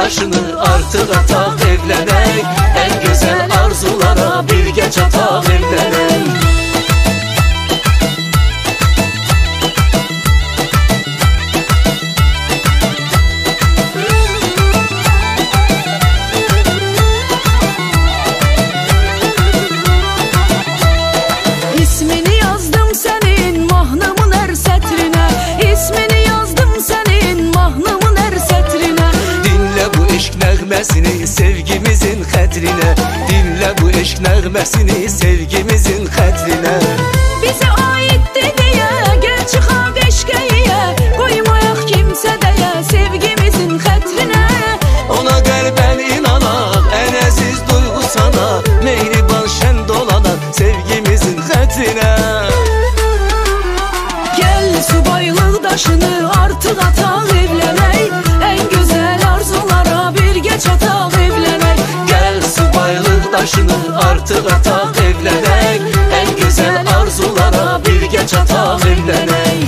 daşını artık atak evlenek. En güzel arzulara birge çatak evlenek. İsmini yazdım senin mahnımın her setrine. İsmini yazdım senin mahnımın her setrine. Dinle bu eşk nəğməsini sevgimizin xətrine. Dinle bu eşk nəğməsini sevgimizin xətrine. Bize aittir diye gel çıxaq eşqəyə. Qoymayaq kimsə dəyə sevgimizin xətrine. Ona qəlbən inanaq, ən əziz duyğu sana. Mehriban şən dolanaq sevgimizin xətrine. Gel subaylıq daşını artıq ataq evlənək. En güzel arzulara birge çataq evlənək. Gel subaylıq daşını artıq ataq evlənek. En güzel arzulara birge çataq evlənek.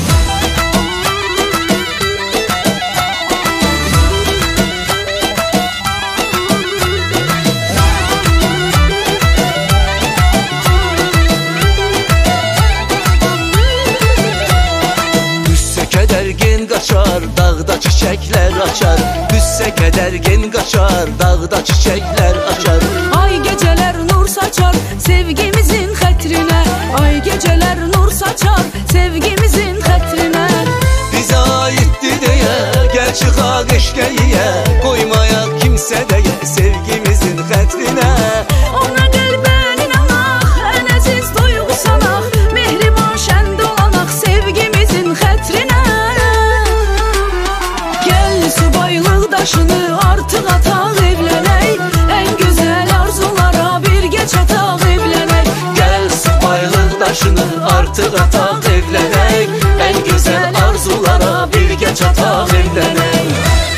Kədərgin qaçar, dağda çiçəklər açar. Qüssə kədərgin qaçar, dağda çiçəklər açar. Ay geceler nur saçar sevgimizin xətrine. Ay geceler nur saçar sevgimizin xətrine. Bizə aiddir deyə, gəl çıxaq eşqəyə. Qoymayaq kimsə deyə sevgimizin xətrinə. Ona qəlbən inanaq, ən əziz duyğu sanaq. Mehriban şən dolanaq sevgimizin xətrinə. Gel subaylıq daşını artıq ataq evlənək. En güzel arzulara birge çataq evlənək. Gəl subaylıq daşını artıq ataq evlənək. En güzel arzulara birgə çataq evlənək.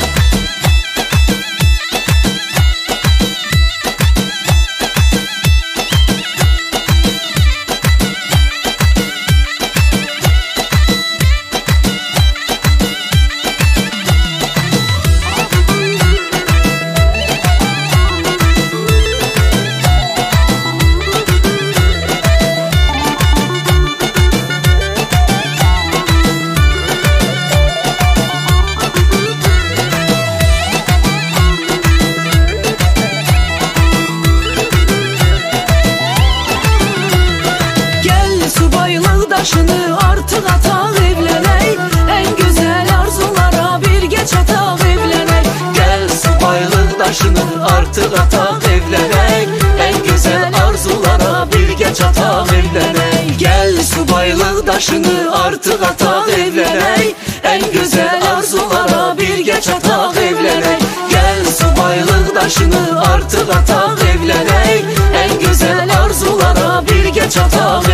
Daşını artıq ataq evlənək. En güzel arzulara birge çataq evlənək. Gel subaylıq daşını artıq ataq evlənək. En güzel arzulara birgə çataq evlənək. Gel subaylıq daşını artıq ataq evlənək. En güzel arzulara birgə çataq evlənək. Gel subaylıq daşını artıq ataq evlənək. En güzel arzulara birgə çataq